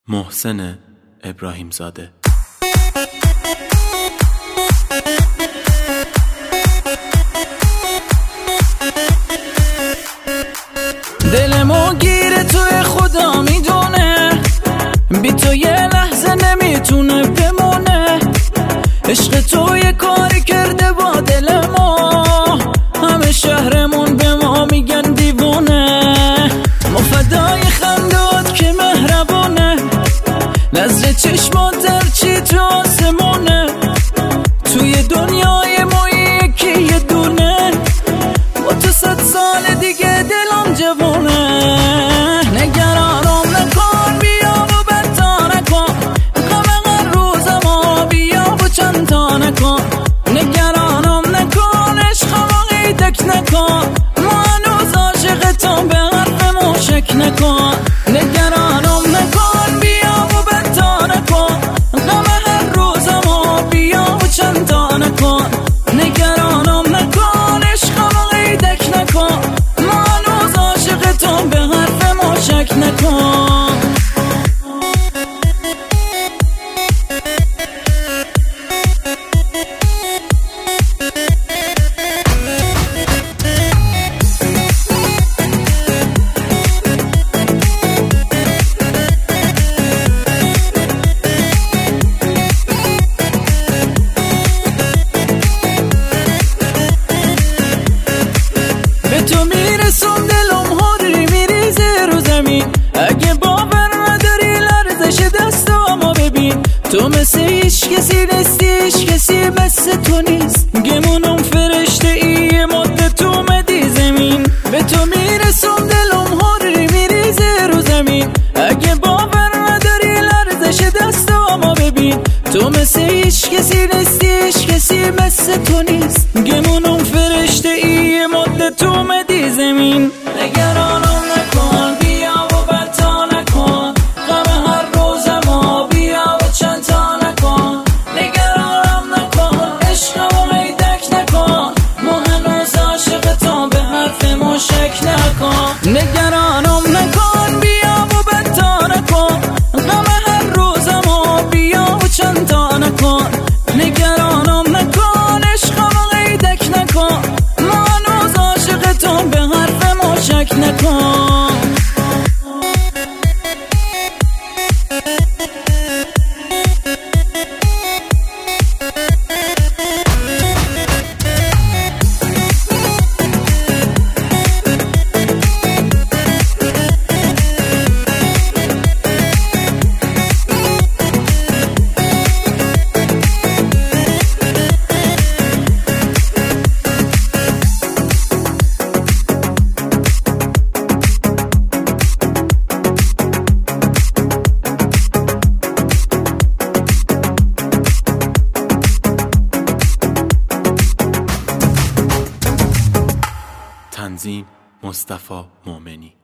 محسن ابراهیم زاده. دلمو گیره توی خدا میدونه، بی تو یه لحظه نمیتونه بمونه. عشق تو یه کاری کرده با دل ما، همه شهرمون به ما میگن دیوونه. ما فدای خندات که مهربونه، نظر چشمات درچی تو آسمونه. توی دنیای ما یکی یه دونه، با تو 100 سال دیگه دلم جوونه. نگرانم نکن، بیا و بدتا نکن، غم هر روزمو بیا و چند تا نکن. نگرانم نکن، عشقمو قیدک نکن، ما هنوز عاشق تو به حرفمو شک نکن. نگرانم نکن، بیا و بدتا نکن، غم هر روزمو بیا و چند تا نکن. نگرانم نکن، عشقمو قیدک نکن، ما هنوز عاشق تو به حرفمو شک نکن. تو میرسم دلم هاری میریزه رو زمین، اگه باور نداری لرزش دستامو ببین. تو مثل هیچ کسی نیستی، هیچ کسی مثل تو نیست، گمونم فرشته ای مدت تو اومدی زمین. به تو میرسم دلم هاری میریزه رو زمین، اگه باور نداری لرزش دستامو ببین. تو مثل هیچ کسی نیستی، هیچ کسی مثل تو نیست، گمونم فرشته ای مدت تو اومدی زمین. نگرانم نکن، بیا و بدتا نکن، غم هر روزمو بیا و چند تا نکن. نگرانم نکن، عشقمو قیدک نکن، ما هنوز عاشق تو به حرفمو شک نکن. نگرانم نکن، بیا و بدتا نکن، غم هر روزمو بیا و چند تا نکن. نگرانم نکن، عشقمو قیدک نکن، ما هنوز عاشق تو به حرفمو شک نکن. تنظیم مصطفی مومنی.